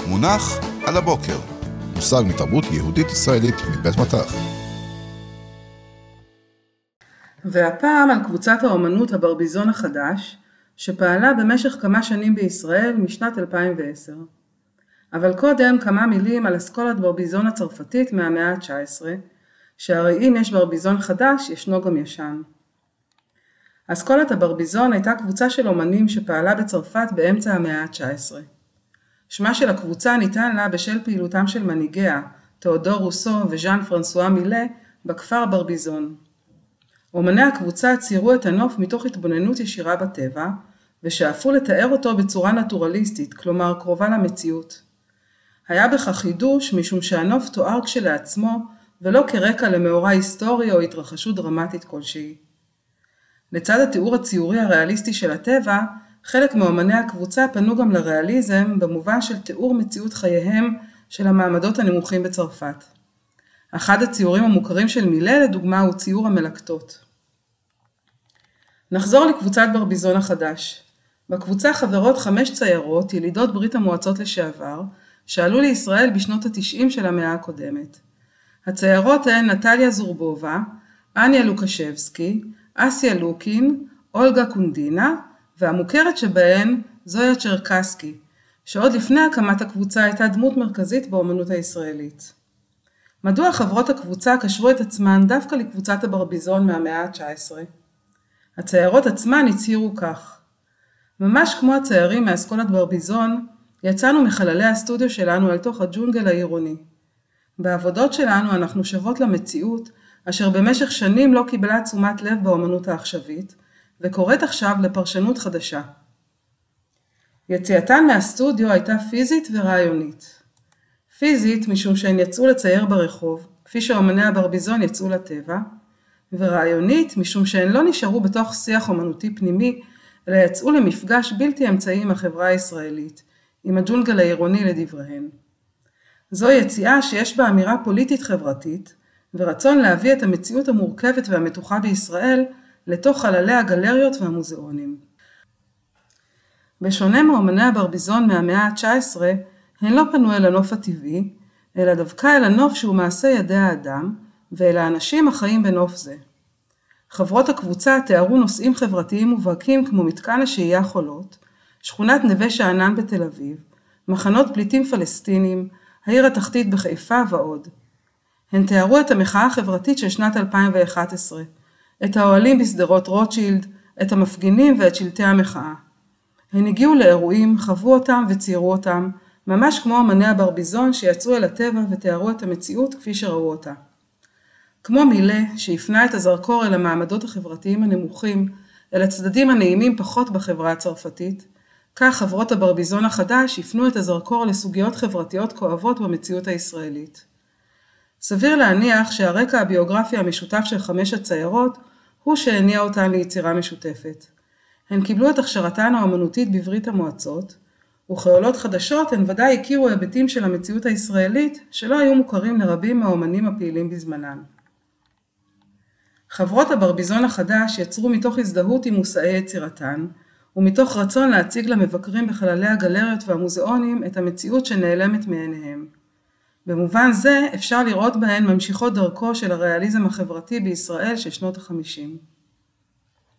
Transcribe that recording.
מונח על הבוקר. מושג מתרבות יהודית ישראלית מבית מטח. והפעם על קבוצת האומנות הברביזון החדש, שפעלה במשך כמה שנים בישראל משנת 2010. אבל קודם כמה מילים על אסכולת ברביזון הצרפתית מהמאה ה-19, שהרי אם יש ברביזון חדש, ישנו גם ישן. אסכולת הברביזון הייתה קבוצה של אומנים שפעלה בצרפת באמצע המאה ה-19. שמה של הקבוצה ניתן לה בשל פעילותם של מנהיגיה, תיאודור רוסו וז'אן פרנסואה מילה, בכפר ברביזון. אומני הקבוצה ציירו את הנוף מתוך התבוננות ישירה בטבע, ושאפו לתאר אותו בצורה נטורליסטית, כלומר קרובה למציאות. היה בכך חידוש משום שהנוף תואר כשלעצמו, ולא כרקע למאורע היסטורי או התרחשות דרמטית כלשהי. לצד התיאור הציורי הריאליסטי של הטבע, חלק מאומני הקבוצה פנו גם לריאליזם במובן של תיאור מציאות חייהם של המעמדות הנמוכים בצרפת. אחד הציורים המוכרים של מילה לדוגמה הוא ציור המלקטות. נחזור לקבוצת ברביזון החדש. בקבוצה חברות 5 ציירות, ילידות ברית המועצות לשעבר, שעלו לישראל בשנות ה-90 של המאה הקודמת. הציירות הן נטליה זורבובה, אניה לוקשבסקי, אסיה לוקין, אולגה קונדינה, והמוכרת שבהן זויה צ'רקסקי, שעוד לפני הקמת הקבוצה הייתה דמות מרכזית באומנות הישראלית. מדוע חברות הקבוצה קשרו את עצמן דווקא לקבוצת הברביזון מהמאה ה-19? הציירות עצמן הצהירו כך: ממש כמו הציירים מאסכולת ברביזון, יצאנו מחללי הסטודיו שלנו אל תוך הג'ונגל העירוני. בעבודות שלנו אנחנו שוות למציאות, אשר במשך שנים לא קיבלה תשומת לב באומנות העכשווית, וקוראת עכשיו לפרשנות חדשה. יציאתן מהסטודיו הייתה פיזית ורעיונית. פיזית משום שהן יצאו לצייר ברחוב, כפי שאומני הברביזון יצאו לטבע, ורעיונית משום שהן לא נשארו בתוך שיח אומנותי פנימי, אלא יצאו למפגש בלתי אמצעי עם החברה הישראלית, עם הג'ונגל העירוני לדבריהן. זו יציאה שיש בה אמירה פוליטית חברתית, ורצון להביא את המציאות המורכבת והמתוחה בישראל לתוך חללי הגלריות והמוזיאונים. בשונה מאומני הברביזון מהמאה ה-19, הן לא פנו אל הנוף הטבעי, אלא דווקא אל הנוף שהוא מעשה ידי האדם, ואל האנשים החיים בנוף זה. חברות הקבוצה תיארו נושאים חברתיים מובהקים כמו מתקן השהייה חולות, שכונת נווה שאנן בתל אביב, מחנות פליטים פלסטינים, העיר התחתית בחיפה ועוד. הן תיארו את המחאה החברתית של שנת 2011, את האוהלים בשדרות רוטשילד, את המפגינים ואת שלטי המחאה. הן הגיעו לאירועים, חוו אותם וציירו אותם, ממש כמו אמני הברביזון שיצאו אל הטבע ותיארו את המציאות כפי שראו אותה. כמו מילה שהפנה את הזרקור אל המעמדות החברתיים הנמוכים, אל הצדדים הנעימים פחות בחברה הצרפתית, כך חברות הברביזון החדש הפנו את הזרקור לסוגיות חברתיות כואבות במציאות הישראלית. סביר להניח שהרקע הביוגרפי המשותף של 5 הציירות הוא שהניע אותן ליצירה משותפת. הן קיבלו את הכשרתן האומנותית בברית המועצות, וכעולות חדשות הן ודאי הכירו היבטים של המציאות הישראלית שלא היו מוכרים לרבים מהאומנים הפעילים בזמנן. חברות הברביזון החדש יצרו מתוך הזדהות עם מושאי יצירתן, ומתוך רצון להציג למבקרים בחללי הגלריות והמוזיאונים את המציאות שנעלמת מעיניהם. במובן זה אפשר לראות בהן ממשיכות דרכו של הריאליזם החברתי בישראל של שנות ה-50.